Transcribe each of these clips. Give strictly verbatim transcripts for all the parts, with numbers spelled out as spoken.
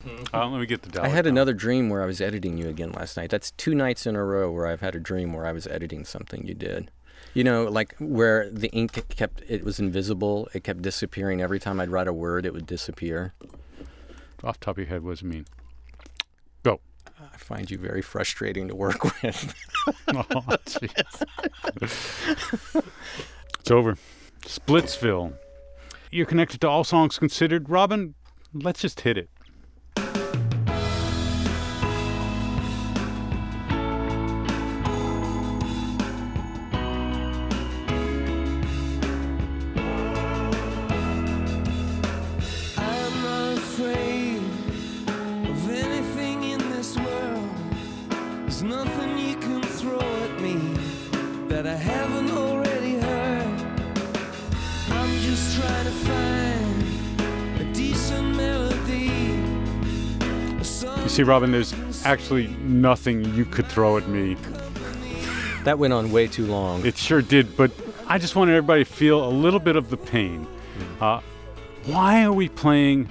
Uh, let me get the Dalek I had down. another dream where I was editing you again last night. That's two nights in a row where I've had a dream where I was editing something you did. You know, like where the ink kept, it was invisible, it kept disappearing. Every time I'd write a word, it would disappear. Off the top of your head, what does it mean? Go. I find you very frustrating to work with. Oh, jeez. It's over. Splitsville. You're connected to All Songs Considered. Robin, let's just hit it. Nothing you can throw at me that I haven't already heard. I'm just trying to find a decent melody. You see, Robin, there's actually nothing you could throw at me. That went on way too long. It sure did, but I just wanted everybody to feel a little bit of the pain. Uh, why are we playing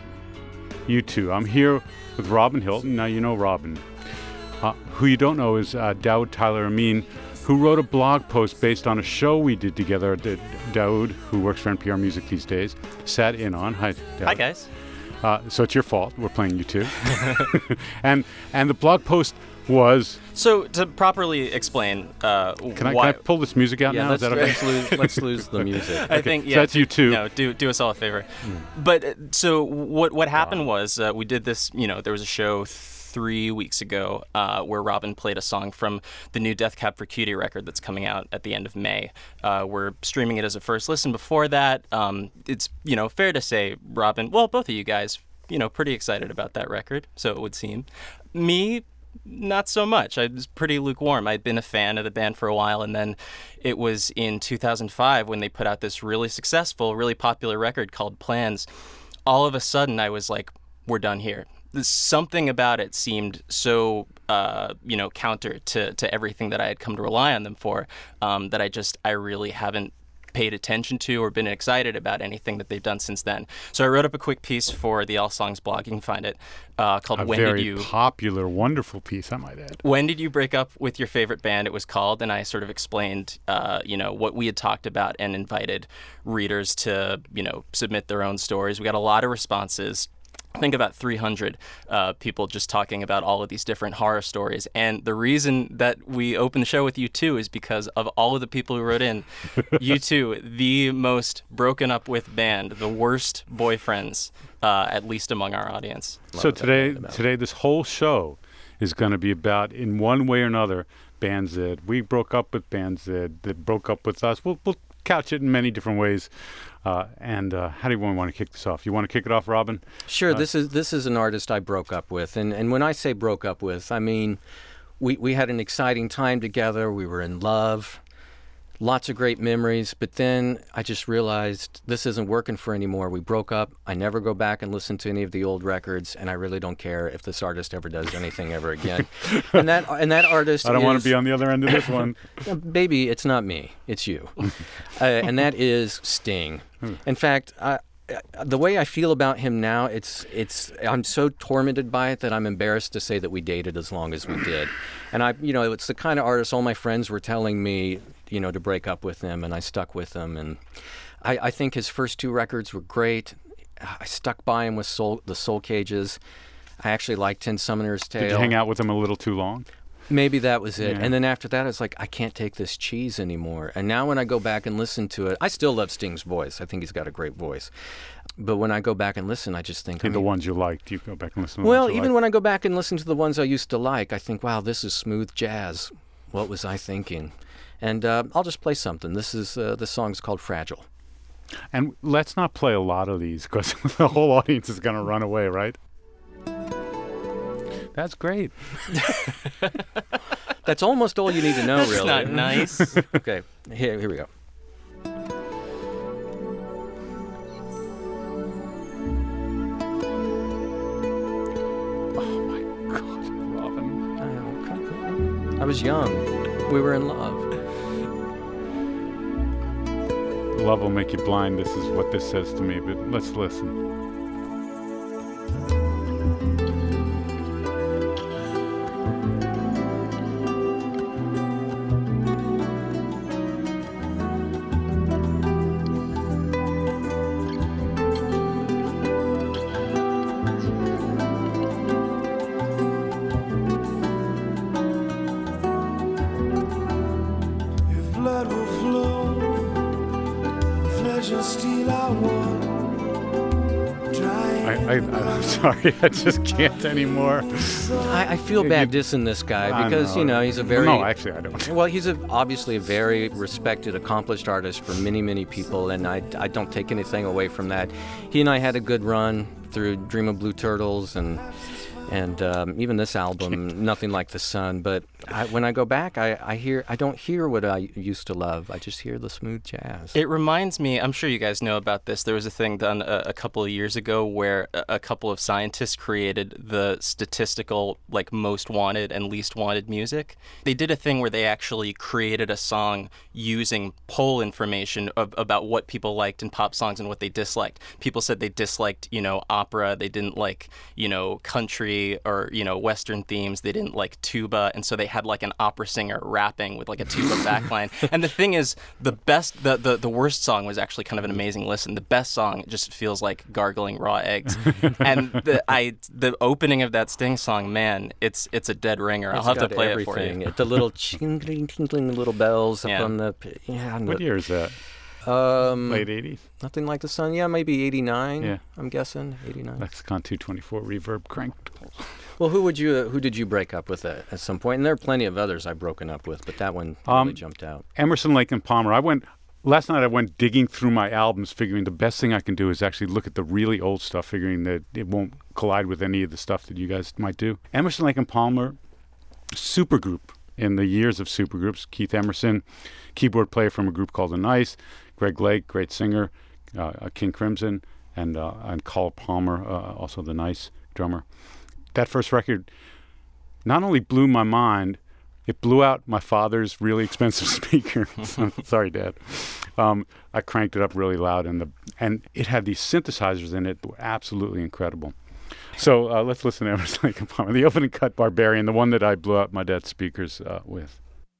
U two? I'm here with Robin Hilton. Now, you know Robin. Uh, who you don't know is uh, Daoud Tyler Amin, who wrote a blog post based on a show we did together that Daoud, who works for N P R Music these days, sat in on. Hi, Daoud. Hi, guys. Uh, so it's your fault. We're playing U two. and and the blog post was... So to properly explain uh, Can I, why... can I pull this music out yeah, now? let's, Is that okay? let's, lose, let's lose the music. I Okay, think, so yeah. that's U two. No, do do us all a favor. Mm. But uh, so what what happened wow. was uh, we did this, you know, there was a show three weeks ago uh, where Robin played a song from the new Death Cab for Cutie record that's coming out at the end of May. Uh, we're streaming it as a first listen before that. Um, it's, you know, fair to say, Robin, well, both of you guys, you know, pretty excited about that record, so it would seem. Me, not so much. I was pretty lukewarm. I'd been a fan of the band for a while, and then it was in two thousand five when they put out this really successful, really popular record called Plans. All of a sudden, I was like, we're done here. There's something about it seemed so, uh, you know, counter to, to everything that I had come to rely on them for, um, that I just, I really haven't paid attention to or been excited about anything that they've done since then. So I wrote up a quick piece for the All Songs blog. You can find it uh, called a When very Did You... popular, wonderful piece, I might add. When Did You Break Up with Your Favorite Band, it was called, and I sort of explained, uh, you know, what we had talked about and invited readers to, you know, submit their own stories. We got a lot of responses. I think about three hundred uh, people just talking about all of these different horror stories. And the reason that we opened the show with U two is because of all of the people who wrote in. U two, the most broken up with band, the worst boyfriends, uh, at least among our audience. So today, today, this whole show is going to be about, in one way or another, bands that we broke up with, bands that, that broke up with us. We'll, we'll couch it in many different ways. Uh, and uh, how do you want to kick this off? You want to kick it off, Robin? Sure. Uh, this is this is an artist I broke up with, and and when I say broke up with, I mean we we had an exciting time together. We were in love, lots of great memories. But then I just realized this isn't working for anymore. We broke up. I never go back and listen to any of the old records, and I really don't care if this artist ever does anything ever again. and that and that artist. I don't is, want to be on the other end of this one. Baby, it's not me. It's you. uh, and that is Sting. In fact, I, the way I feel about him now, it's it's I'm so tormented by it that I'm embarrassed to say that we dated as long as we did. And I, you know, it's the kind of artist all my friends were telling me, you know, to break up with him, and I stuck with him. And I, I think his first two records were great. I stuck by him with Soul, the Soul Cages. I actually liked Ten Summoner's Tale. Did you hang out with him a little too long? Maybe that was it. Yeah. And then after that, it's like, I can't take this cheese anymore. And now when I go back and listen to it, I still love Sting's voice. I think he's got a great voice. But when I go back and listen, I just think... And I the mean, ones you liked, you go back and listen to the well, ones you even liked. when I go back and listen to the ones I used to like, I think, wow, this is smooth jazz. What was I thinking? And uh, I'll just play something. This is uh, the song's called Fragile. And let's not play a lot of these because the whole audience is going to run away, right? That's great. That's almost all you need to know, That's really. not nice. Okay, here, here we go. Oh, my God, Robin. Oh, come on. I was young. We were in love. Love will make you blind. This is what this says to me, but let's listen. I, I'm sorry, I just can't anymore. I, I feel bad dissing this guy I because, know. you know, he's a very... No, actually, I don't. Well, he's a, obviously a very respected, accomplished artist for many, many people, and I, I don't take anything away from that. He and I had a good run through Dream of Blue Turtles and and um, even this album, Nothing Like the Sun. But I, when I go back, I, I hear I don't hear what I used to love. I just hear the smooth jazz. It reminds me, I'm sure you guys know about this, there was a thing done a, a couple of years ago where a, a couple of scientists created the statistical, like, most wanted and least wanted music. They did a thing where they actually created a song using poll information of, about what people liked in pop songs and what they disliked. People said they disliked, you know, opera, they didn't like, you know, country or, you know, Western themes, they didn't like tuba, and so they had like an opera singer rapping with like a tuba backline. And the thing is, the best, the, the the worst song was actually kind of an amazing listen. The best song just feels like gargling raw eggs. And the I the opening of that Sting song, man, it's it's a dead ringer. It's I'll have to got play everything. it for you. The little tinkling, tinkling little bells Yeah. up on the yeah. and What the- year is that? Um, Late eighties? Nothing Like the Sun. Yeah, maybe eighty-nine. Yeah. I'm guessing eighty-nine. Lexicon two twenty-four reverb cranked. Well, who would you who did you break up with at, at some point? And there are plenty of others I've broken up with, but that one really Um, jumped out. Emerson, Lake and Palmer. I went last night. I went digging through my albums, figuring the best thing I can do is actually look at the really old stuff, figuring that it won't collide with any of the stuff that you guys might do. Emerson, Lake and Palmer, supergroup in the years of supergroups. Keith Emerson, keyboard player from a group called The Nice. Greg Lake, great singer, uh, King Crimson, and uh, and Carl Palmer, uh, also The Nice drummer. That first record not only blew my mind, it blew out my father's really expensive speaker. Sorry, Dad. Um, I cranked it up really loud, and the and it had these synthesizers in it that were absolutely incredible. So uh, let's listen to Emerson, Lake and Palmer, the opening cut, Barbarian, the one that I blew out my dad's speakers uh, with.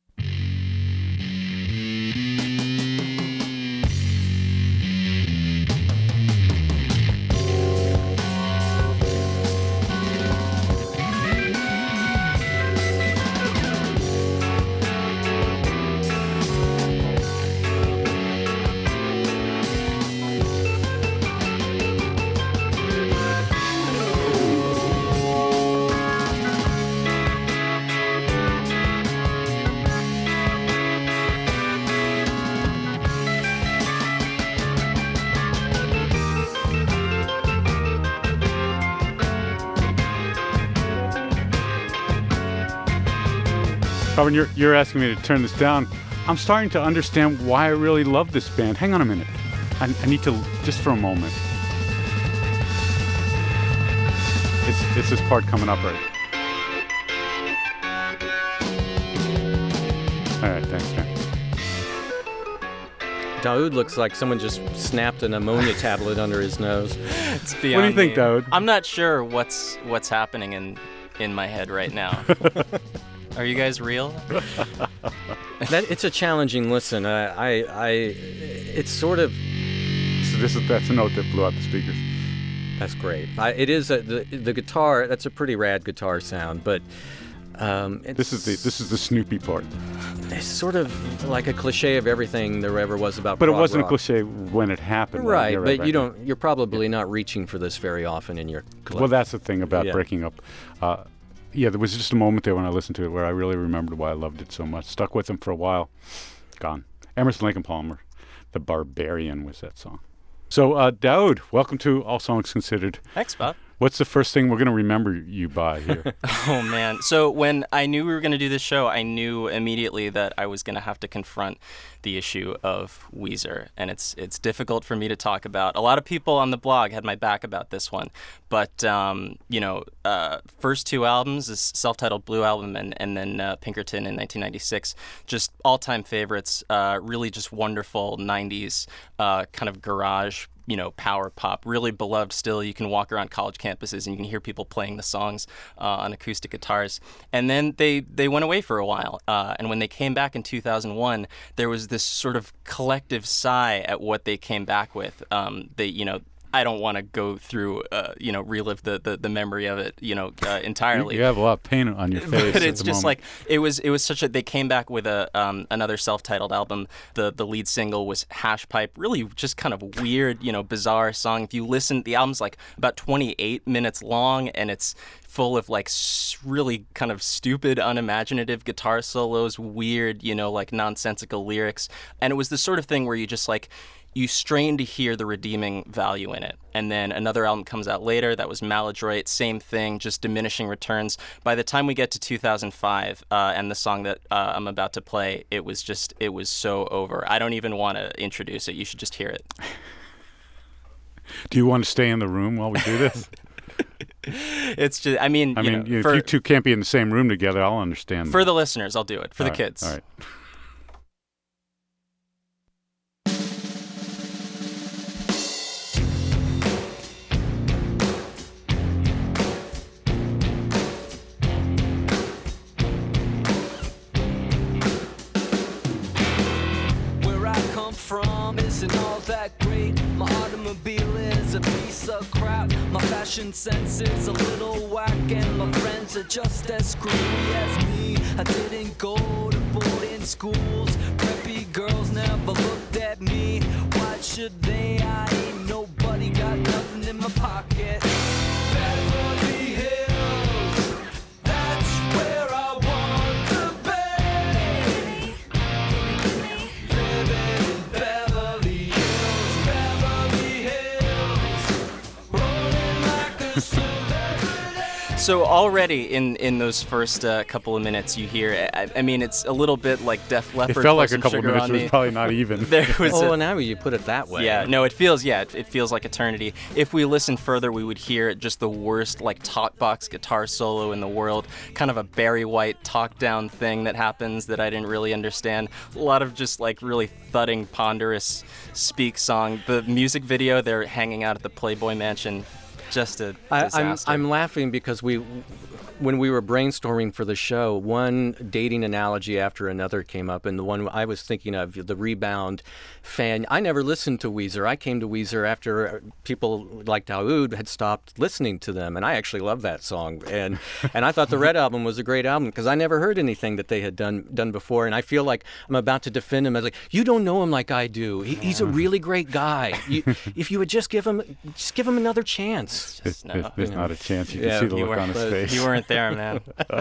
Robin, you're, you're asking me to turn this down. I'm starting to understand why I really love this band. Hang on a minute. I, I need to, just for a moment. It's, it's this part coming up right. All right, thanks, man. Daoud looks like someone just snapped an ammonia tablet under his nose. It's What do you beyond think, me. Daoud? I'm not sure what's what's happening in in my head right now. Are you guys real? That it's a challenging listen. I, I, I it's sort of So this is that's a note that blew out the speakers. that's great. I, it is a, the the guitar. That's a pretty rad guitar sound, but um, it's, This is the this is the Snoopy part. it's sort of like a cliche of everything there ever was about. But it prog wasn't rock. a cliche when it happened. Right, Yeah, but right, you right. don't. You're probably not reaching for this very often in your. Well, that's the thing about Yeah. breaking up. Uh, yeah, there was just a moment there when I listened to it where I really remembered why I loved it so much. Stuck with them for a while. Gone. Emerson, Lake and Palmer. The Barbarian was that song. So, uh, Daoud, welcome to All Songs Considered. Thanks, Bob. What's the first thing we're going to remember you by here? Oh, man. So when I knew we were going to do this show, I knew immediately that I was going to have to confront the issue of Weezer. And it's it's difficult for me to talk about. A lot of people on the blog had my back about this one. But, um, you know, uh, first two albums, this self-titled Blue Album and, and then uh, Pinkerton in nineteen ninety-six, just all-time favorites, uh, really just wonderful nineties uh, kind of garage you know, power pop, really beloved still. You can walk around college campuses and you can hear people playing the songs uh, on acoustic guitars. And then they, they went away for a while. Uh, and when they came back in two thousand one, there was this sort of collective sigh at what they came back with. Um, they, you know, I don't want to go through, uh, you know, relive the, the, the memory of it, you know, uh, entirely. You, you have a lot of pain on your face. But at it's the just moment. like it was. It was such a. They came back with a um, another self-titled album. The the lead single was Hash Pipe. Really, just kind of weird, you know, bizarre song. If you listen, the album's like about twenty-eight minutes long, and it's full of like really kind of stupid, unimaginative guitar solos, weird, you know, like nonsensical lyrics. And it was the sort of thing where you just like, you strain to hear the redeeming value in it. And then another album comes out later, that was Maladroit, same thing, just diminishing returns. By the time we get to two thousand five uh, and the song that uh, I'm about to play, it was just, it was so over. I don't even want to introduce it. You should just hear it. Do you want to stay in the room while we do this? It's just, I mean, I you mean, know, if for, you two can't be in the same room together, I'll understand. for that. the listeners, I'll do it. For All the right, kids. All right. Where I come from isn't all that great. My automobile is a piece of crap. My fashion sense is a little whack, and my friends are just as screwy as me. I didn't go to boarding schools. Preppy girls never looked at me. Why should they? I ain't nobody, got nothing in my pocket. Beverly Hills, that's where I want to be. Living in Beverly Hills, Beverly Hills, rolling like a celebrity. So already in, in those first uh, couple of minutes you hear, I, I mean, it's a little bit like Def Leppard. It felt Put like a Some couple of Sugar minutes. on It was Me. probably not even. There was Oh, a, well, now you put it that way. yeah, no, it feels, yeah, it, it feels like eternity. If we listen further, we would hear just the worst, like, talk box guitar solo in the world. Kind of a Barry White talk down thing that happens that I didn't really understand. A lot of just, like, really thudding, ponderous speak song. The music video, they're hanging out at the Playboy Mansion. Just a I, disaster. I'm, I'm laughing because we, when we were brainstorming for the show, one dating analogy after another came up, and the one I was thinking of, the Rebound fan. I never listened to Weezer. I came to Weezer after people like Daoud had stopped listening to them, and I actually love that song. And and I thought the Red Album was a great album because I never heard anything that they had done done before, and I feel like I'm about to defend him as like, you don't know him like I do. He, he's a really great guy. You, if you would just give him just give him another chance. Just, There's, no. there's not a chance. You can Yeah, see the You look on his weren't, face. you weren't there, man.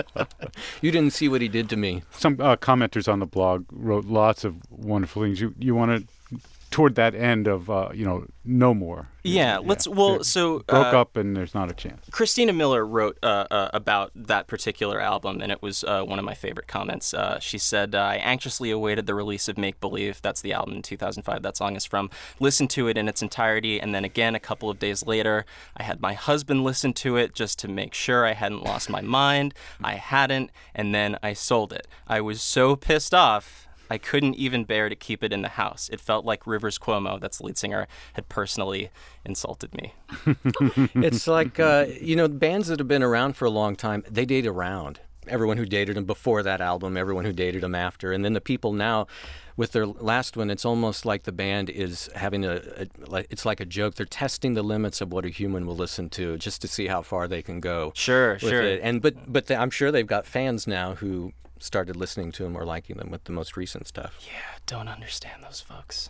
You didn't see what he did to me. Some uh, commenters on the blog wrote lots of wonderful things. You you want to toward that end of uh, you know no more. Yeah, let's. Well, They so broke uh, up and there's not a chance. Christina Miller wrote uh, uh, about that particular album, and it was uh, one of my favorite comments. Uh, she said, I anxiously awaited the release of Make Believe. That's the album in two thousand five that song is from. Listened to it in its entirety, and then again a couple of days later, I had my husband listen to it just to make sure I hadn't lost my mind. I hadn't, and then I sold it. I was so pissed off, I couldn't even bear to keep it in the house. It felt like Rivers Cuomo, that's the lead singer, had personally insulted me. It's like, uh, you know, bands that have been around for a long time, they date around. Everyone who dated them before that album, everyone who dated them after. And then the people now, with their last one, it's almost like the band is having a, a like, it's like a joke. They're testing the limits of what a human will listen to just to see how far they can go. Sure, with sure. it. And But, but they, I'm sure they've got fans now who started listening to them or liking them with the most recent stuff. Yeah, don't understand those folks.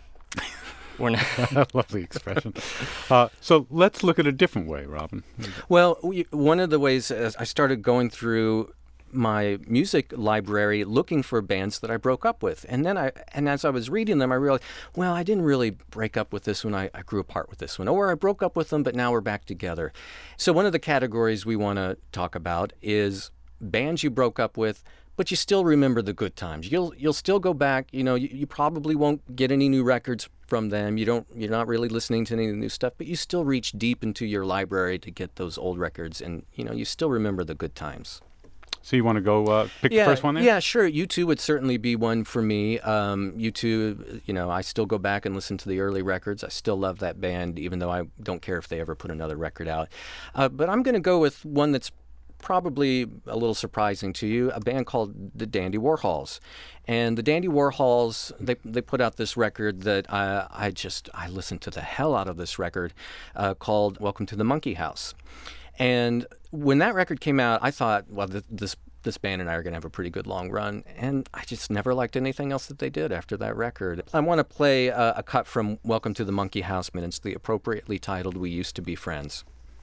We're not. I love the expression. Uh, so let's look at a different way, Robin. Well, we, one of the ways is I started going through my music library looking for bands that I broke up with. And then I, and as I was reading them, I realized, well, I didn't really break up with this one. I, I grew apart with this one. Or I broke up with them, but now we're back together. So one of the categories we want to talk about is bands you broke up with, but you still remember the good times. You'll you'll still go back. You know, you, you probably won't get any new records from them. You don't. You're not really listening to any of the new stuff, but you still reach deep into your library to get those old records, and you know, you still remember the good times. So you want to go uh, pick Yeah, the first one there? yeah, sure. U two would certainly be one for me. Um, U two, you know, I still go back and listen to the early records. I still love that band, even though I don't care if they ever put another record out. Uh, but I'm going to go with one that's probably a little surprising to you, a band called the Dandy Warhols. And the Dandy Warhols, they they put out this record that I, I just, I listened to the hell out of this record uh, called Welcome to the Monkey House. And when that record came out, I thought, well, th- this this band and I are going to have a pretty good long run. And I just never liked anything else that they did after that record. I want to play a, a cut from Welcome to the Monkey House, and it's the appropriately titled We Used to Be Friends.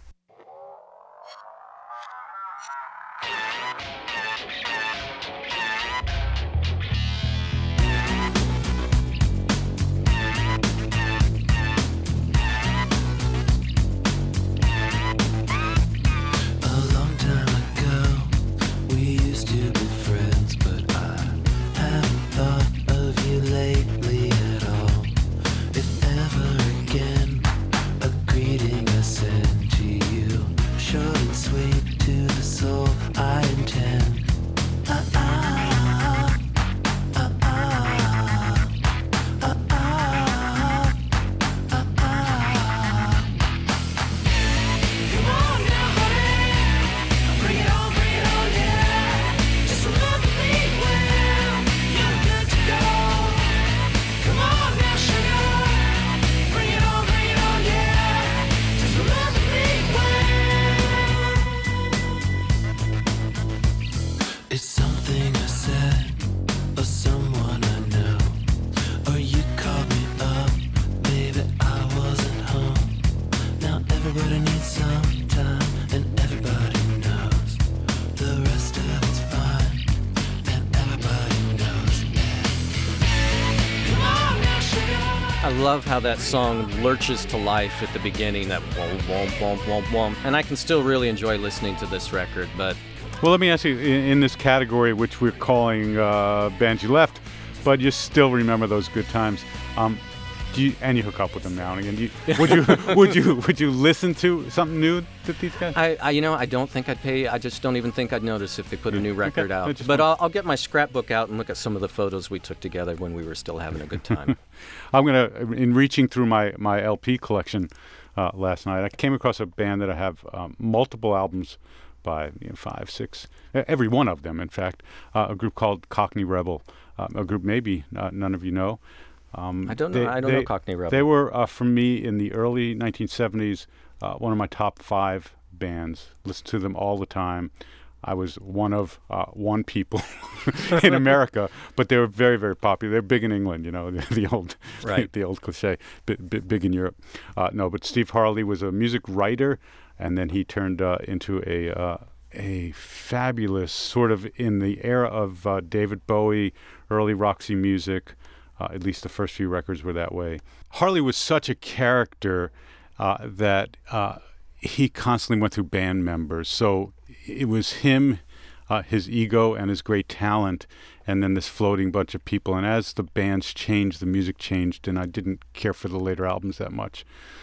I love how that song lurches to life at the beginning, that womp, womp, womp, womp, womp. And I can still really enjoy listening to this record, but... Well, let me ask you, in, in this category, which we're calling uh, bands you left, but you still remember those good times, um, do you, and you hook up with them now and again, do you, would you would you, would you listen to something new that these guys... I, I, you know, I don't think I'd pay, I just don't even think I'd notice if they put a new record okay. out. But I'll, I'll get my scrapbook out and look at some of the photos we took together when we were still having a good time. I'm going to, in reaching through my, my L P collection uh, last night, I came across a band that I have um, multiple albums by, you know, five, six, every one of them, in fact, uh, a group called Cockney Rebel, uh, a group maybe uh, none of you know. Um, I don't know. They, I don't they, know Cockney Rebel. They were, uh, for me, in the early nineteen seventies, uh, one of my top five bands. Listened to them all the time. I was one of uh, one people in America, but they were very, very popular. They're big in England, you know, the, the old, right. the old cliche. B- b- big in Europe. Uh, no, but Steve Harley was a music writer, and then he turned uh, into a uh, a fabulous sort of in the era of uh, David Bowie, early Roxy Music. Uh, at least the first few records were that way. Harley was such a character uh, that uh, he constantly went through band members. So it was him, uh, his ego, and his great talent, and then this floating bunch of people. And as the bands changed, the music changed, and I didn't care for the later albums that much.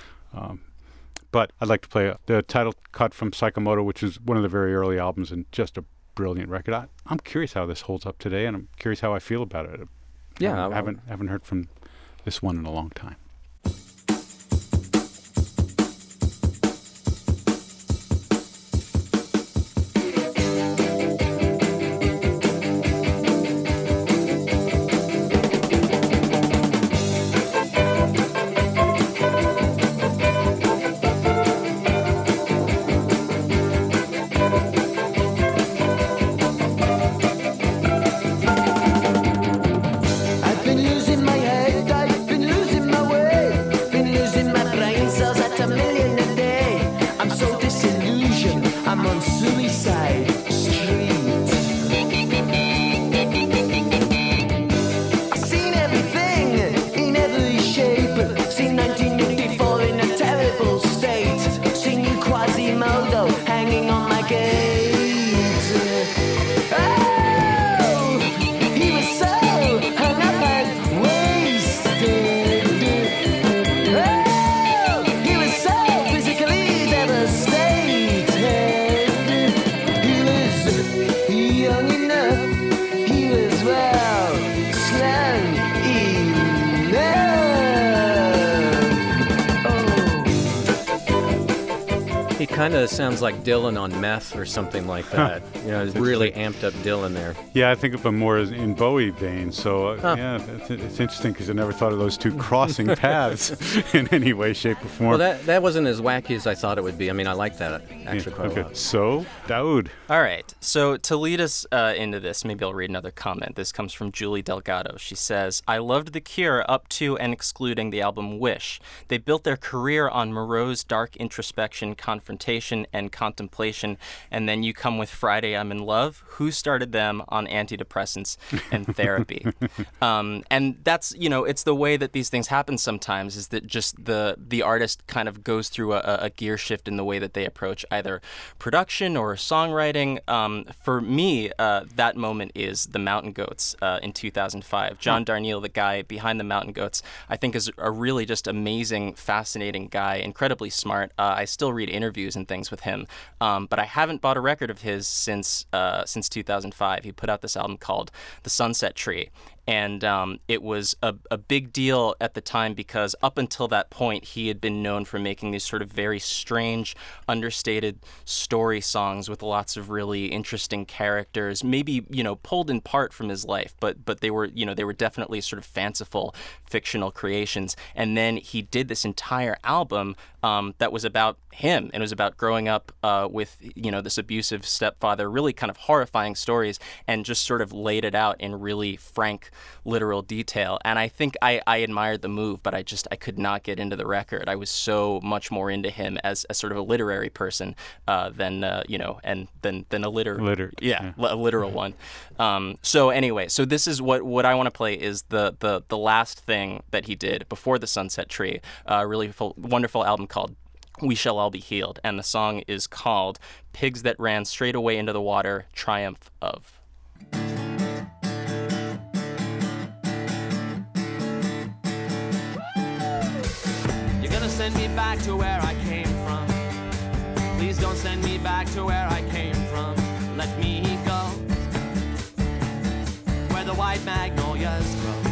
Um, but I'd like to play the title cut from Psychomoto, which is one of the very early albums and just a brilliant record. I, I'm curious how this holds up today, and I'm curious how I feel about it. Yeah, I haven't haven't heard from this one in a long time. kind of sounds like Dylan on meth or something like that. You know, it's really amped up Dylan there. Yeah, I think of him more as in Bowie vein. So, uh, Huh. yeah, it's, it's interesting because I never thought of those two crossing paths in any way, shape, or form. Well, that that wasn't as wacky as I thought it would be. I mean, I like that actually Yeah, quite okay. a lot. So, Daoud. All right. So to lead us uh, into this, maybe I'll read another comment. This comes from Julie Delgado. She says, I loved The Cure up to and excluding the album Wish. They built their career on Moreau's dark introspection, confrontation, and contemplation. And then you come with Friday I'm in Love. Who started them on antidepressants and therapy? um, and that's, you know, it's the way that these things happen sometimes, is that just the, the artist kind of goes through a, a gear shift in the way that they approach either production or songwriting. Um, for me, uh, that moment is the Mountain Goats uh, in two thousand five. John Darnielle, the guy behind the Mountain Goats, I think is a really just amazing, fascinating guy, incredibly smart. Uh, I still read interviews and things with him, um, but I haven't bought a record of his since uh, since two thousand five. He put out this album called The Sunset Tree. And um, it was a, a big deal at the time because up until that point, he had been known for making these sort of very strange, understated story songs with lots of really interesting characters, maybe, you know, pulled in part from his life, but but they were, you know, they were definitely sort of fanciful, fictional creations. And then he did this entire album um, that was about him, and it was about growing up uh, with, you know, this abusive stepfather, really kind of horrifying stories, and just sort of laid it out in really frank, literal detail. And I think I, I admired the move, but I just I could not get into the record. I was so much more into him as, as sort of a literary person uh, than uh, you know, and than than a liter Liter- yeah, yeah. a literal one. Um, so anyway, so this is what what I want to play is the the the last thing that he did before The Sunset Tree. A uh, really full, wonderful album called We Shall All Be Healed, and the song is called Pigs That Ran Straight Away into the Water, Triumph of. Send me back to where I came from. Please don't send me back to where I came from. Let me go where the white magnolias grow.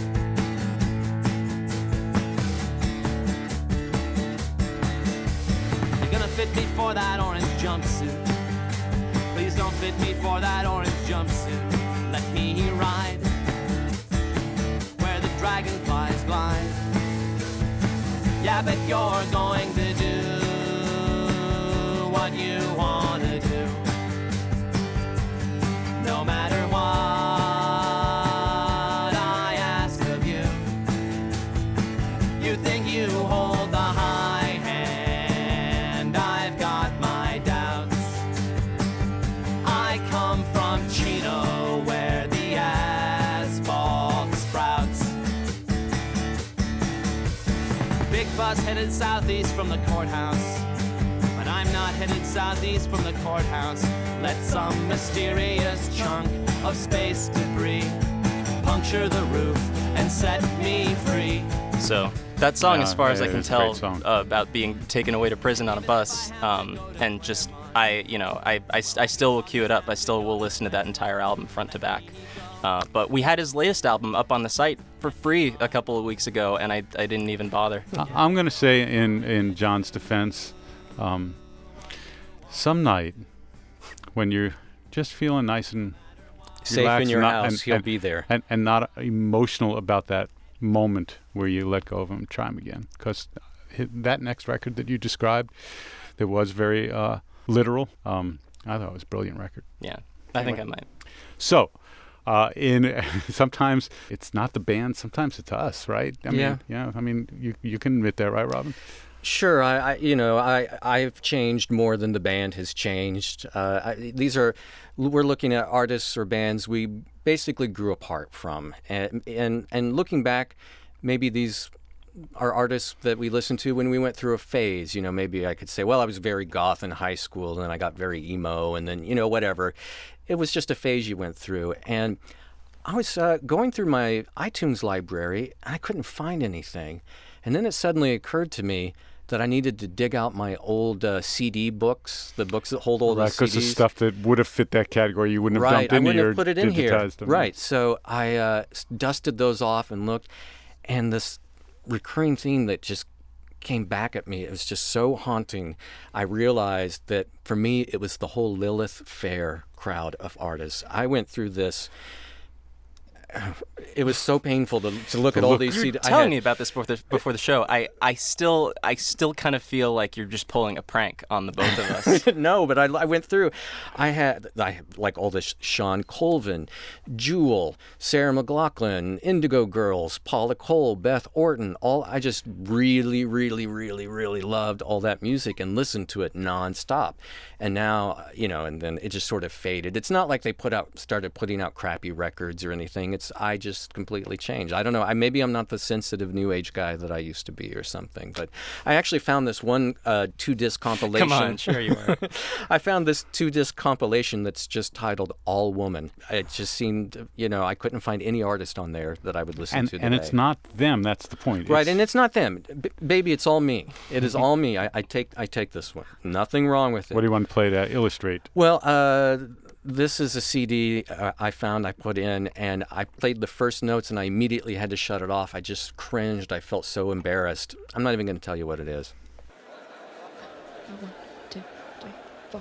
You're gonna fit me for that orange jumpsuit. Please don't fit me for that orange jumpsuit. Let me ride where the dragonflies glide. Yeah, but you're going to do what you want to do. No matter what I ask of you. You think you hold the high hand. I've got my doubts. I come from Chino, where the asphalt sprouts. Big bus headed southeast from the courthouse, but I'm not headed southeast from the courthouse. Let some mysterious chunk of space debris puncture the roof and set me free. So that song, Yeah, as far as yeah, I can it's a great tell, song. uh, about being taken away to prison on a bus, um, and just I, you know, I, I, I still will cue it up. I still will listen to that entire album front to back. Uh, but we had his latest album up on the site for free a couple of weeks ago, and I, I didn't even bother. I- I'm going to say in, in John's defense, um, some night when you're just feeling nice and Safe relaxed in your and not- house, and- he'll and- be there. And, and not emotional about that moment where you let go of him, try him again. Because that next record that you described, that was very uh, literal, um, I thought it was a brilliant record. Yeah, I think I might. So, uh, in sometimes it's not the band, sometimes it's us, right? I Yeah. mean, yeah. I mean, you you can admit that, right, Robin? Sure, I, I you know I I've changed more than the band has changed. Uh, I, these are we're looking at artists or bands we basically grew apart from, and and and looking back, maybe these are artists that we listened to when we went through a phase. You know, maybe I could say, well, I was very goth in high school, and then I got very emo, and then you know whatever. It was just a phase you went through, and I was uh, going through my iTunes library, and I couldn't find anything. And then it suddenly occurred to me that I needed to dig out my old uh, C D books, the books that hold all the Right, C Ds. because the stuff that would have fit that category, you wouldn't have Right, dumped I into wouldn't your have put it in here. digitized them. Right, so I uh, s- dusted those off and looked, and this recurring theme that just came back at me. It was just so haunting. I realized that for me, it was the whole Lilith Fair crowd of artists. I went through this. It was so painful to, to look at all these C Ds. Telling had, me about this before the, before the show. I, I still I still kind of feel like you're just pulling a prank on the both of us. No, but I, I went through. I had I had, like all this Sean Colvin, Jewel, Sarah McLachlan, Indigo Girls, Paula Cole, Beth Orton. All I just really, really, really, really loved all that music and listened to it nonstop. And now, you know, and then it just sort of faded. It's not like they put out started putting out crappy records or anything. It's I just completely changed. I don't know. I maybe I'm not the sensitive new age guy that I used to be or something. But I actually found this one uh, two disc compilation. Come on, sure you are. I found this two disc compilation that's just titled All Woman. It just seemed, you know, I couldn't find any artist on there that I would listen and, to today. And it's not them. That's the point. Right, it's... and it's not them. B- baby, it's all me. It is all me. I, I take I take this one. Nothing wrong with it. What do you want to play to illustrate? Well, uh, this is a C D uh, I found, I put in, and I played the first notes, and I immediately had to shut it off. I just cringed. I felt so embarrassed. I'm not even going to tell you what it is. One, two, three, four.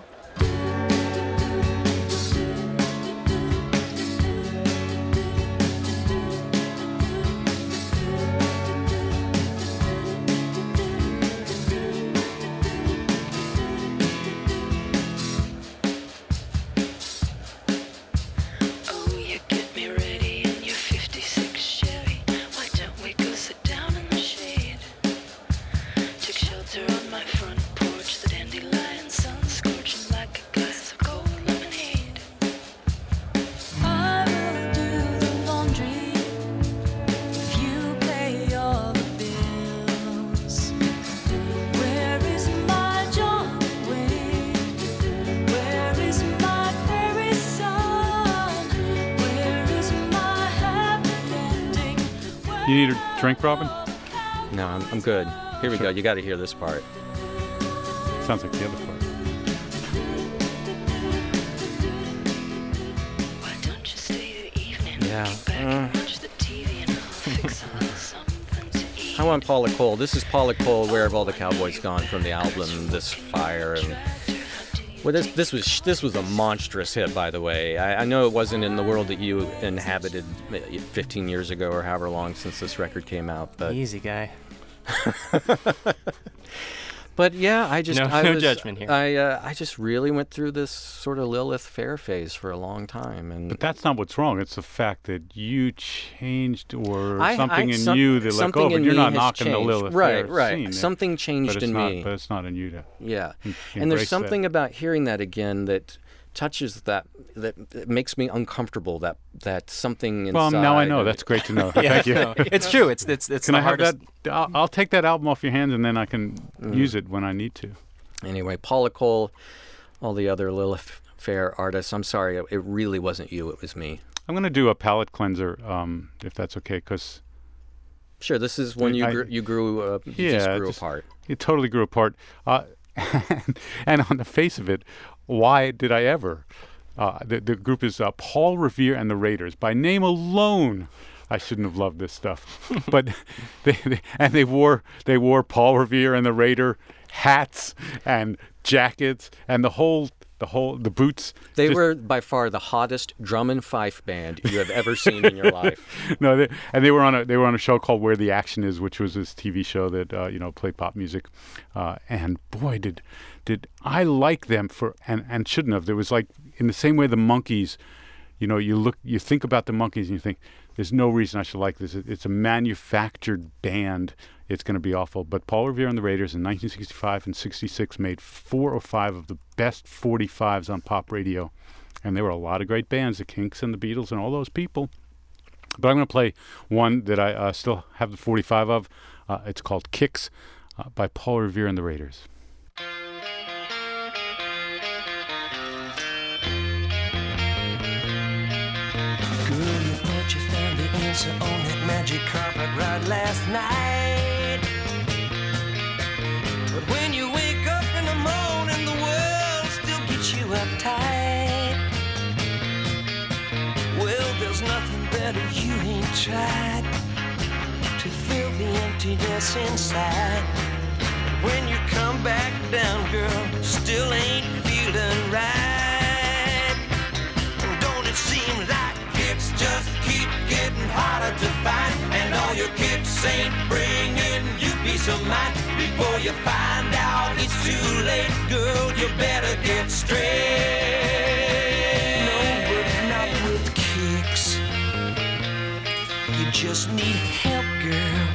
You need a drink, Robin? No, I'm, I'm good. Here we Sure. go. You got to hear this part. Sounds like the other part. Why don't you stay the evening? Yeah. Kick back Uh. and watch the T V and I'll fix a little something to eat. I want Paula Cole. This is Paula Cole, Where Have All the Cowboys Gone, from the album This Fire. And well, this this was this was a monstrous hit, by the way. I, I know it wasn't in the world that you inhabited fifteen years ago or however long since this record came out, but Easy guy. but yeah, I just No- I no was, judgment here. I uh, I just really went through this sort of Lilith Fair phase for a long time, and But that's not what's wrong. It's the fact that you changed or I- something I- in some- you that like, something oh, but in you're me not has knocking changed. the Lilith right, Fair right. scene. Something but changed it's in not, me. But it's not in you to Yeah, en- and there's embrace something that. about hearing that again that touches that that, that makes me uncomfortable. That that something inside. Well, now I know. of- That's great to know. Yeah, Thank you. no, it's true. It's it's it's Can the I have hardest. that? I'll, I'll take that album off your hands, and then I can use it when I need to. Anyway, Paula Cole, all the other Lilith Fair artists. I'm sorry, it, it really wasn't you. It was me. I'm going to do a palate cleanser, um, if that's okay, because Sure, this is when you I- grew, you grew uh, you yeah, just grew just- apart. it totally grew apart. Uh, and, and on the face of it, why did I ever? Uh, the, the group is uh, Paul Revere and the Raiders. By name alone, I shouldn't have loved this stuff. But they, they and they wore they wore Paul Revere and the Raider hats and jackets and the whole the whole the boots. They just- were by far the hottest drum and fife band you have ever seen in your life. no, they, and they were on a they were on a show called Where the Action Is, which was this T V show that uh, you know played pop music, uh, and boy did did I like them for and and shouldn't have. There was like in the same way the Monkees, you know, you look you think about the Monkees and you think there's no reason I should like this. It, it's a manufactured band. It's going to be awful. But Paul Revere and the Raiders in nineteen sixty-five and sixty-six made four or five of the best forty-fives on pop radio. And there were a lot of great bands, the Kinks and the Beatles and all those people. But I'm going to play one that I uh, still have the forty-five of. Uh, it's called Kicks uh, by Paul Revere and the Raiders. Girl, you thought you found the answer on that magic carpet ride last night. But when you wake up in the morning, the world still gets you uptight. Well, there's nothing better you ain't tried to fill the emptiness inside. when you come back down, girl, still ain't feeling right. Don't it seem like kicks just keep getting harder to find, and all your kicks ain't bringing you peace of mind? Before you find out it's too late, girl, you better get straight. No, but not with kicks. You just need help, girl.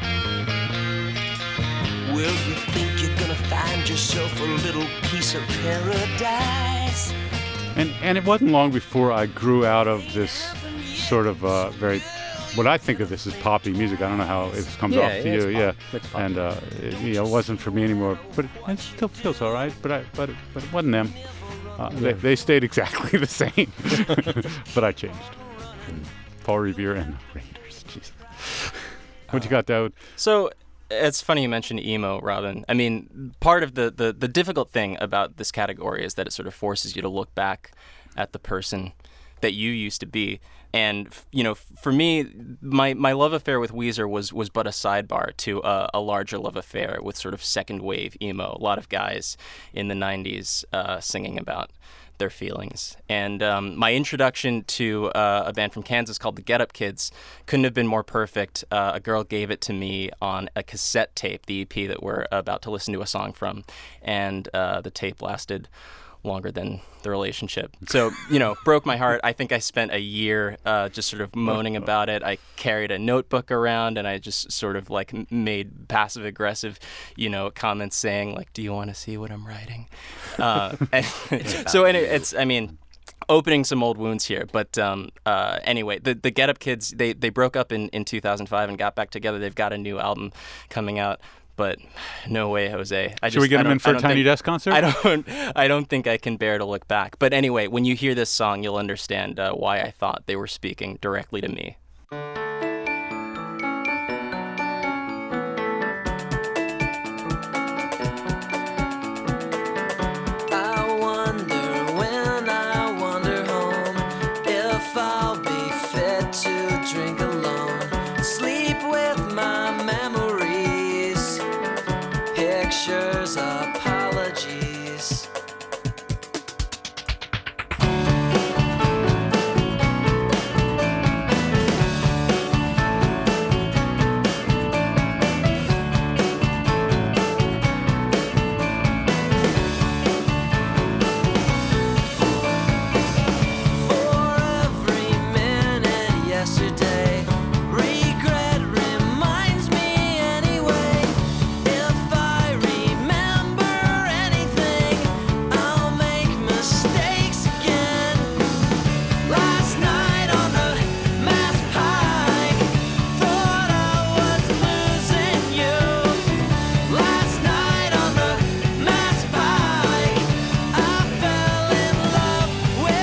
Well, you think you're gonna find yourself a little piece of paradise. And and it wasn't long before I grew out of this sort of uh, very, what I think of this as poppy music. I don't know how it comes Yeah, off to it's you, pop. yeah. It's pop. And uh, it, you know, it wasn't for me anymore. But it, it still feels all right. But I, but it, but it wasn't them. Uh, they, they stayed exactly the same. But I changed. Paul Revere and the Raiders. Jesus. What you got, Dowd? So it's funny you mentioned emo, Robin. I mean, part of the, the, the difficult thing about this category is that it sort of forces you to look back at the person that you used to be. And, you know, for me, my, my love affair with Weezer was was but a sidebar to a, a larger love affair with sort of second wave emo. A lot of guys in the nineties uh, singing about their feelings. And um, my introduction to uh, a band from Kansas called the Get Up Kids couldn't have been more perfect. Uh, a girl gave it to me on a cassette tape, the E P that we're about to listen to a song from. And uh, the tape lasted longer than the relationship. So, you know, broke my heart. I think I spent a year uh, just sort of moaning about it. I carried a notebook around and I just sort of like m- made passive aggressive, you know, comments saying like, do you want to see what I'm writing? Uh, and so anyway, it's, I mean, opening some old wounds here. But um, uh, anyway, the, the Get Up Kids, they, they broke up in, in two thousand five and got back together. They've got a new album coming out. But no way, Jose. I Should just, we get I him in don't- for I a don't Tiny think- Desk concert? I don't. I don't think I can bear to look back. But anyway, when you hear this song, you'll understand uh, why I thought they were speaking directly to me. I wonder when I wander home if I'll be fit to drink alone, sleep with my memories, pictures, apologies. For every minute yesterday, regret reminds me anyway. If I remember anything, I'll make mistakes again. Last night on the Mass Pike, thought I was losing you. Last night on the Mass Pike, I fell in love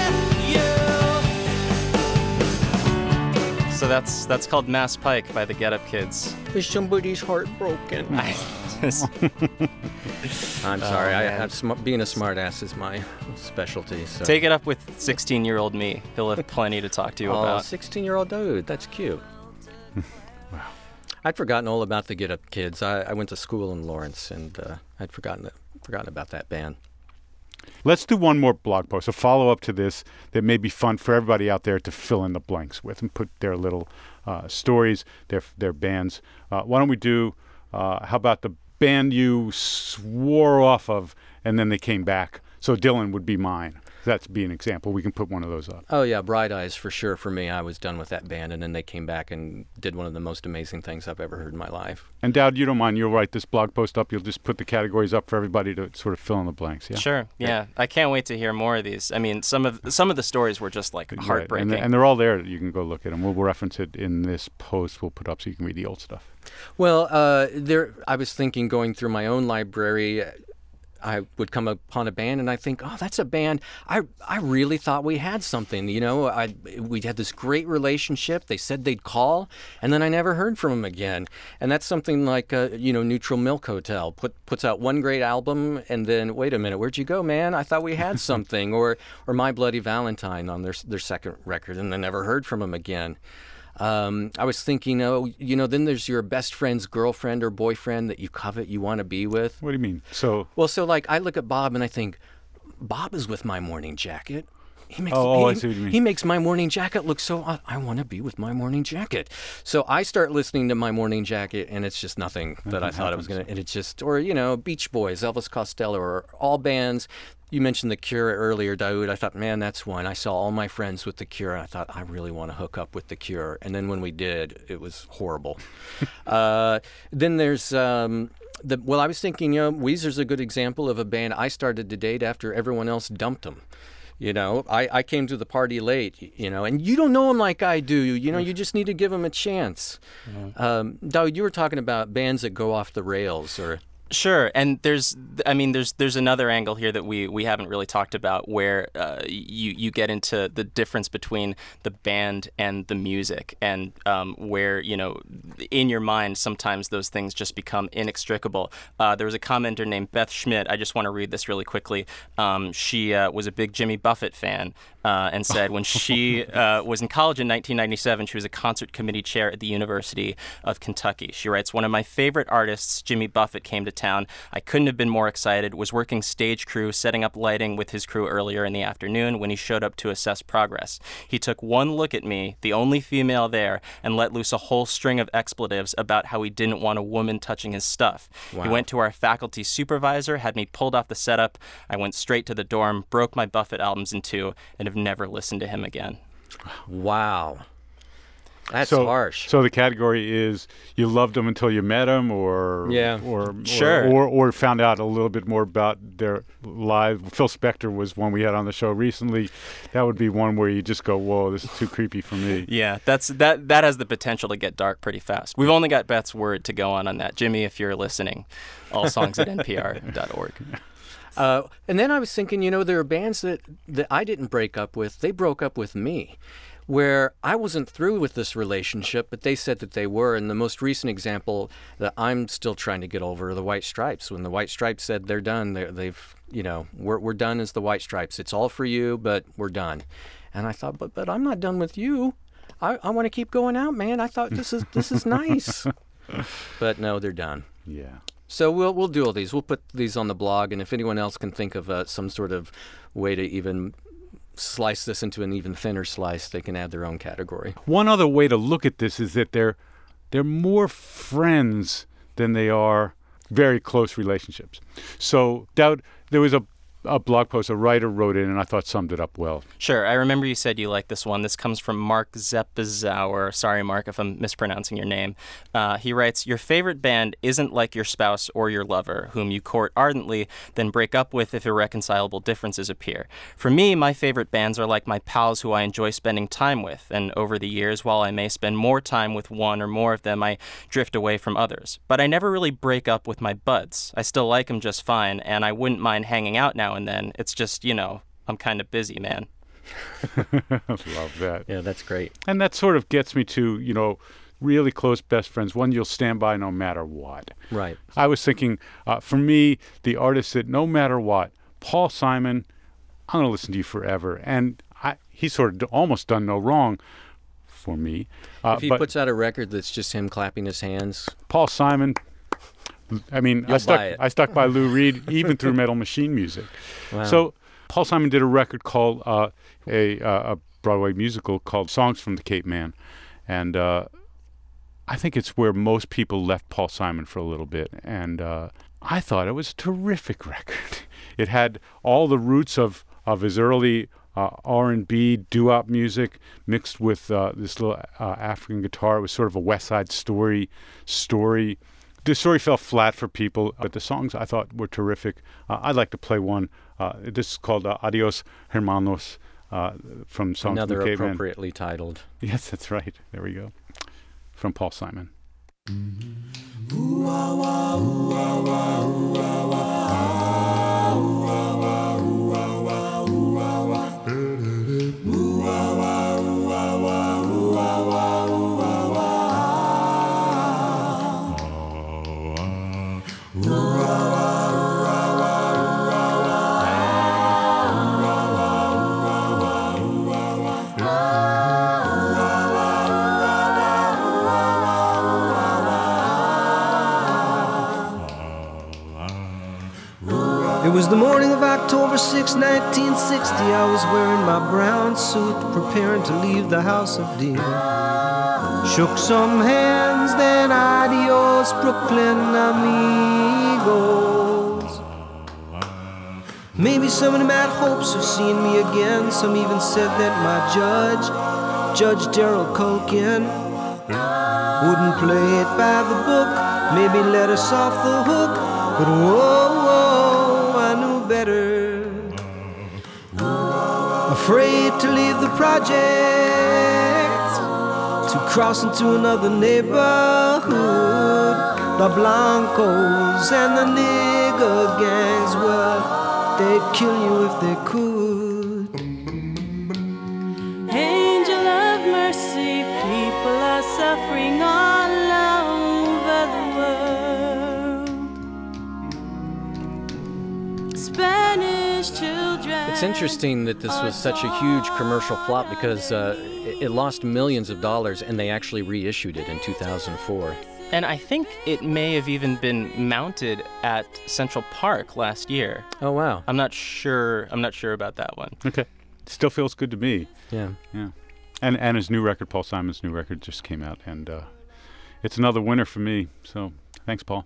with you. So that's that's called Mass Pike by the Get Up Kids. Is somebody's heart broken? I just- I'm sorry. I man. have sm- being a smartass is my specialty. So. Take it up with sixteen-year-old me. He'll have plenty to talk to you Oh, about. sixteen-year-old dude. That's cute. Wow. I'd forgotten all about the Get Up Kids. I, I went to school in Lawrence, and uh, I'd forgotten it, forgotten about that band. Let's do one more blog post, a follow-up to this that may be fun for everybody out there to fill in the blanks with and put their little uh, stories, their their bands. Uh, why don't we do, uh, how about the band you swore off of and then they came back? So Dylan would be mine. That'd be an example. We can put one of those up. Oh, yeah, Bright Eyes for sure for me. I was done with that band, and then they came back and did one of the most amazing things I've ever heard in my life. And Dowd, you don't mind, you'll write this blog post up. You'll just put the categories up for everybody to sort of fill in the blanks, yeah? Sure. Yeah. I can't wait to hear more of these. I mean, some of some of the stories were just like Right. heartbreaking. And, they're- and they're all there. You can go look at them. We'll reference it in this post we'll put up so you can read the old stuff. Well, uh, there. I was thinking, going through my own library, I would come upon a band, and I think, oh, that's a band. I I really thought we had something. You know, I we had this great relationship. They said they'd call, and then I never heard from them again. And that's something like, uh, you know, Neutral Milk Hotel put, puts out one great album, and then wait a minute, where'd you go, man? I thought we had something. or or My Bloody Valentine on their their second record, and I never heard from them again. Um, I was thinking, oh, you know, then there's your best friend's girlfriend or boyfriend that you covet, you want to be with. What do you mean? So, Well, so like I look at Bob and I think, Bob is with My Morning Jacket. He makes, Oh, oh, he, I see what you mean. he makes My Morning Jacket look so, I, I want to be with My Morning Jacket. So I start listening to My Morning Jacket, and it's just nothing that I thought it was going to, and it's just, or, you know, Beach Boys, Elvis Costello, or all bands. You mentioned The Cure earlier, Daoud. I thought, man, that's one. I saw all my friends with The Cure, and I thought, I really want to hook up with The Cure. And then when we did, it was horrible. uh, then there's... Um, The, well, I was thinking, you know, Weezer's a good example of a band I started to date after everyone else dumped them. You know, I, I came to the party late, you know, and you don't know them like I do. You know, you just need to give them a chance. Mm-hmm. Um, Doug, you were talking about bands that go off the rails or... Sure, and there's, I mean, there's there's another angle here that we, we haven't really talked about, where uh, you you get into the difference between the band and the music, and um, where, you know, in your mind sometimes those things just become inextricable. Uh, there was a commenter named Beth Schmidt. I just want to read this really quickly. Um, she uh, was a big Jimmy Buffett fan. Uh, and said when she uh, was in college in nineteen ninety-seven, she was a concert committee chair at the University of Kentucky. She writes, one of my favorite artists, Jimmy Buffett, came to town. I couldn't have been more excited. Was working stage crew, setting up lighting with his crew earlier in the afternoon when he showed up to assess progress. He took one look at me, the only female there, and let loose a whole string of expletives about how he didn't want a woman touching his stuff. Wow. He went to our faculty supervisor, had me pulled off the setup. I went straight to the dorm, broke my Buffett albums in two, and have never listened to him again. Wow. That's so, harsh. So the category is you loved them until you met them, or Yeah. or, Sure. or, or or found out a little bit more about their live. Phil Spector was one we had on the show recently. That would be one where you just go, whoa, this is too creepy for me. Yeah, that's that. That has the potential to get dark pretty fast. We've only got Beth's word to go on on that. Jimmy, if you're listening, all songs at N P R dot org. Uh, and then I was thinking, you know, there are bands that, that I didn't break up with. They broke up with me, where I wasn't through with this relationship, but they said that they were. And the most recent example that I'm still trying to get over are the White Stripes. When the White Stripes said they're done, they're, they've, you know, we're we're done as the White Stripes. It's all for you, but we're done. And I thought, but but I'm not done with you. I, I want to keep going out, man. I thought this is this is nice. But no, they're done. Yeah. So we'll we'll do all these. We'll put these on the blog, and if anyone else can think of uh, some sort of way to even slice this into an even thinner slice, they can add their own category. One other way to look at this is that they're they're more friends than they are very close relationships. So Dowd, there was a a blog post a writer wrote in, and I thought summed it up well. Sure. I remember you said you liked this one. This comes from Mark Zeppezauer. Sorry, Mark, if I'm mispronouncing your name. Uh, he writes, your favorite band isn't like your spouse or your lover, whom you court ardently, then break up with if irreconcilable differences appear. For me, my favorite bands are like my pals who I enjoy spending time with, and over the years, while I may spend more time with one or more of them, I drift away from others. But I never really break up with my buds. I still like them just fine, and I wouldn't mind hanging out now and then. It's just, you know, I'm kind of busy, man. Love that. Yeah, that's great. And that sort of gets me to, you know, really close best friends, one you'll stand by no matter what. Right. I was thinking, uh, for me, the artist that no matter what, Paul Simon, I'm going to listen to you forever. And I, he's sort of d- almost done no wrong for me. Uh, If he but puts out a record that's just him clapping his hands, Paul Simon, I mean, I You'll stuck, buy it. I stuck by Lou Reed even through Metal Machine music. Wow. So Paul Simon did a record called uh, a, uh, a Broadway musical called Songs from the Cape Man. And uh, I think it's where most people left Paul Simon for a little bit. And uh, I thought it was a terrific record. It had all the roots of, of his early uh, R and B doo-wop music mixed with uh, this little uh, African guitar. It was sort of a West Side Story story. The story fell flat for people, but the songs I thought were terrific. Uh, I'd like to play one. Uh, this is called uh, Adios Hermanos uh, from Songs another from the Caveman. appropriately titled. Yes, that's right. There we go. From Paul Simon. was the morning of October sixth, nineteen sixty. I was wearing my brown suit, preparing to leave the house of dear. Shook some hands, then adios, Brooklyn amigos. Maybe some of them had hopes of seeing me again. Some even said that my judge, Judge Daryl Culkin, wouldn't play it by the book, maybe let us off the hook. But whoa, whoa, I knew better. Afraid to leave the project, to cross into another neighborhood. The Blancos and the nigger gangs, well, they'd kill you if they could. Angel of mercy, people are suffering all over the world. Spanish children. It's interesting that this was such a huge commercial flop because uh, it, it lost millions of dollars and they actually reissued it in two thousand four. And I think it may have even been mounted at Central Park last year. Oh, wow. I'm not sure. I'm not sure about that one. Okay. Still feels good to me. Yeah. Yeah. And and his new record, Paul Simon's new record, just came out, and uh, it's another winner for me. So thanks, Paul.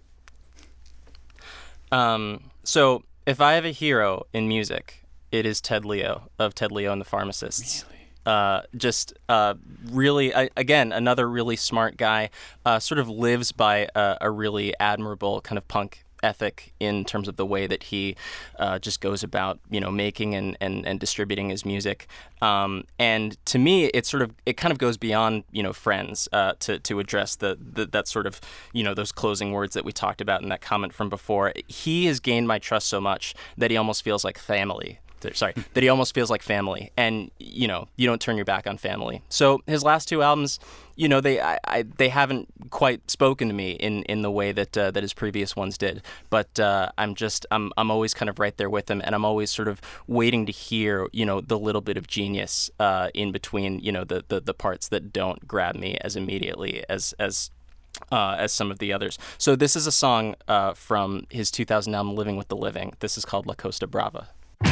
Um, so if I have a hero in music, it is Ted Leo of Ted Leo and the Pharmacists. Really? Uh, just uh, really, I, again, another really smart guy. Uh, sort of lives by a, a really admirable kind of punk ethic in terms of the way that he uh, just goes about, you know, making and, and, and distributing his music. Um, and to me, it sort of it kind of goes beyond, you know, Friends uh, to to address the, the that sort of, you know, those closing words that we talked about in that comment from before. He has gained my trust so much that he almost feels like family. Sorry, that he almost feels like family, and you know, you don't turn your back on family. So his last two albums, you know, they I, I they haven't quite spoken to me in, in the way that uh, that his previous ones did. But uh, I'm just I'm I'm always kind of right there with him, and I'm always sort of waiting to hear, you know, the little bit of genius uh, in between, you know, the, the the parts that don't grab me as immediately as as. Uh, as some of the others. So this is a song uh, from his two thousand album, Living with the Living. This is called La Costa Brava.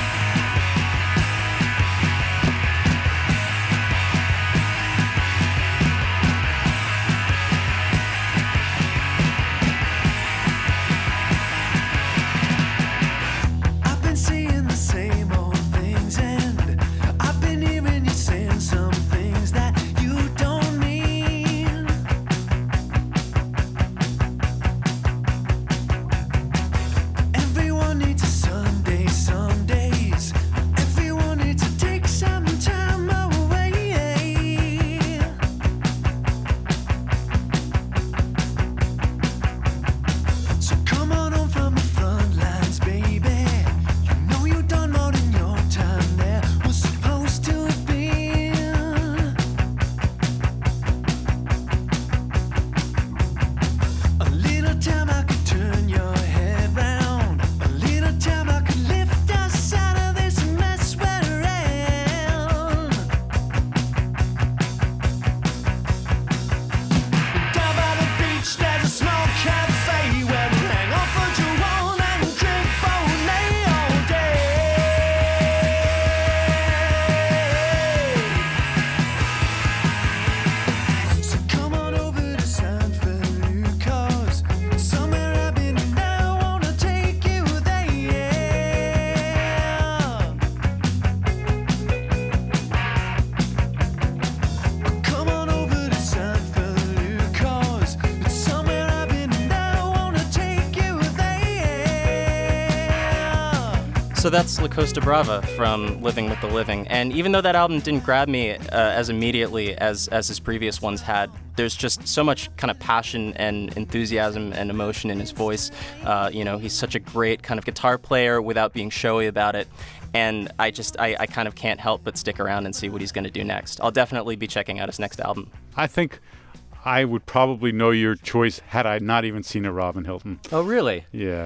So that's La Costa Brava from Living with the Living. And even though that album didn't grab me uh, as immediately as, as his previous ones had, there's just so much kind of passion and enthusiasm and emotion in his voice. Uh, you know, he's such a great kind of guitar player without being showy about it. And I just, I, I kind of can't help but stick around and see what he's going to do next. I'll definitely be checking out his next album. I think I would probably know your choice had I not even seen a Robin Hilton. Oh, really? Yeah.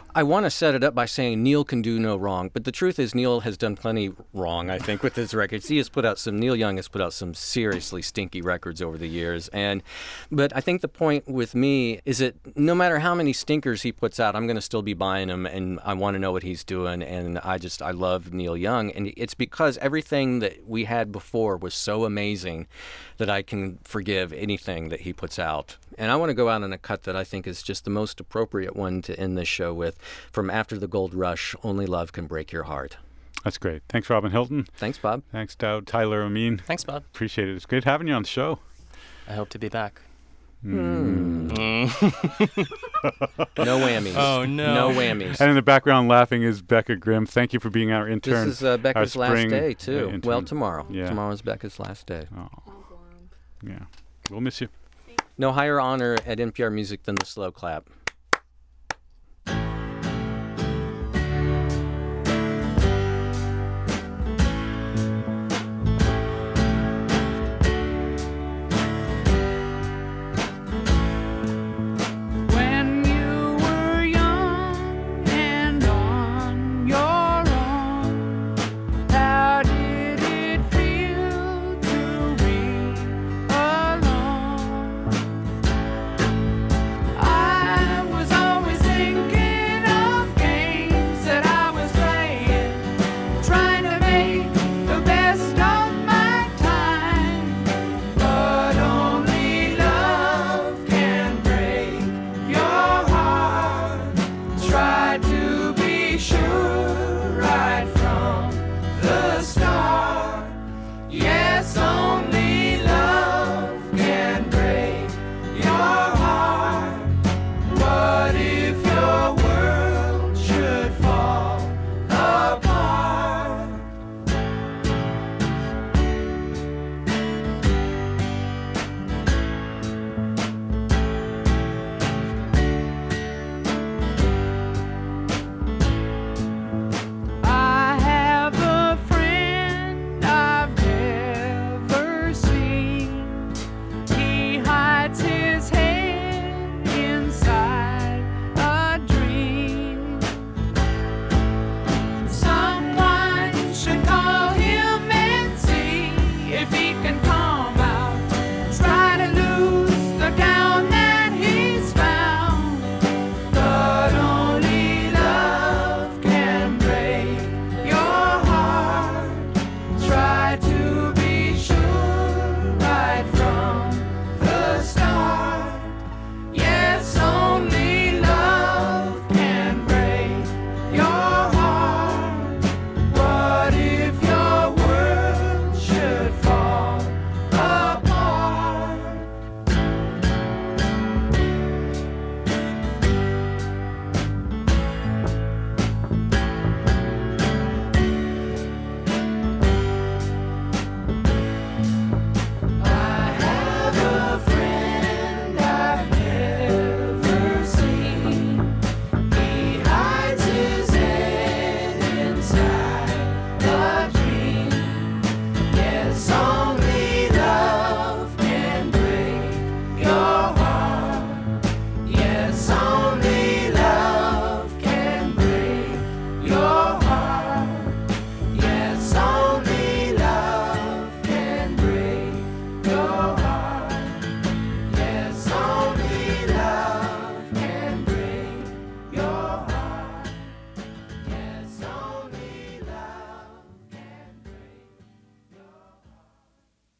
I want to set it up by saying Neil can do no wrong, but the truth is Neil has done plenty wrong, I think, with his records. He has put out some, Neil Young has put out some seriously stinky records over the years. And, but I think the point with me is that no matter how many stinkers he puts out, I'm going to still be buying them, and I want to know what he's doing. And I just, I love Neil Young. And it's because everything that we had before was so amazing that I can forgive anything that he puts out. And I want to go out on a cut that I think is just the most appropriate one to end this show with, from After the Gold Rush, Only Love Can Break Your Heart. That's great. Thanks, Robin Hilton. Thanks, Bob. Thanks, Dowd, Tyler, Amin. Thanks, Bob. Appreciate it. It's great having you on the show. I hope to be back. Mm. No whammies. Oh, no. No whammies. And in the background laughing is Becca Grimm. Thank you for being our intern. This is uh, Becca's our last spring, day, uh, too. intern. Well, tomorrow. Yeah. Tomorrow's Becca's last day. Oh. Yeah. We'll miss you. No higher honor at N P R Music than the slow clap.